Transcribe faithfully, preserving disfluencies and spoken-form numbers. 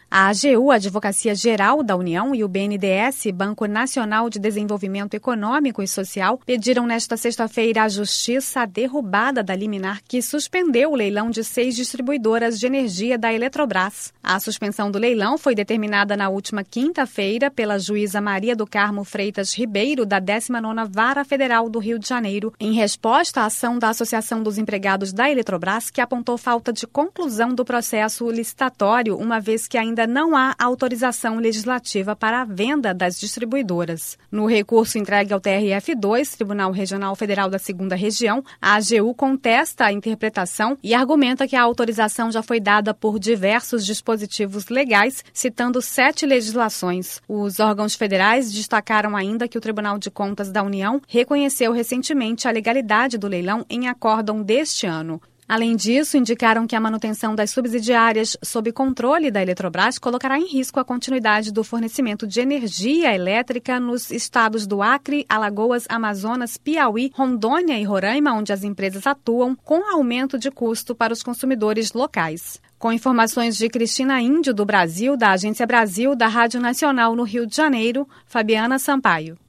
A AGU, Advocacia Geral da União, e o B N D E S, Banco Nacional de Desenvolvimento Econômico e Social, pediram nesta sexta-feira à Justiça a derrubada da liminar que suspendeu o leilão de seis distribuidoras de energia da Eletrobras. A suspensão do leilão foi determinada na última quinta-feira pela juíza Maria do Carmo Freitas Ribeiro, da décima nona Vara Federal do Rio de Janeiro, em resposta à ação da Associação dos Empregados da Eletrobras, que apontou falta de conclusão do processo licitatório, uma vez que ainda não há autorização legislativa para a venda das distribuidoras. No recurso entregue ao T R F dois, Tribunal Regional Federal da segunda Região, a AGU contesta a interpretação e argumenta que a autorização já foi dada por diversos dispositivos legais, citando sete legislações. Os órgãos federais destacaram ainda que o Tribunal de Contas da União reconheceu recentemente a legalidade do leilão em acórdão deste ano. Além disso, indicaram que a manutenção das subsidiárias sob controle da Eletrobras colocará em risco a continuidade do fornecimento de energia elétrica nos estados do Acre, Alagoas, Amazonas, Piauí, Rondônia e Roraima, onde as empresas atuam, com aumento de custo para os consumidores locais. Com informações de Cristina Índio, do Brasil, da Agência Brasil, da Rádio Nacional no Rio de Janeiro, Fabiana Sampaio.